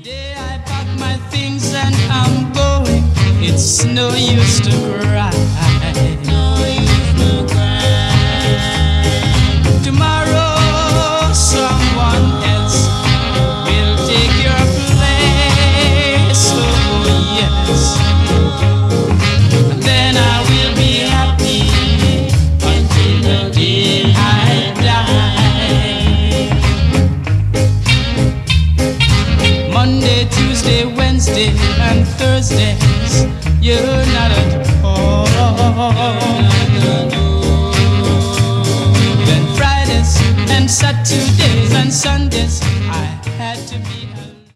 Today I pack my things and I'm going. It's no use to cry. No use to cry. Tomorrow someone else will take your place. Oh yes. And then I will be happy until the day I die. Monday, Tuesday, Wednesday, and Thursdays, you're not at home. Then Fridays and Saturdays and Sundays, I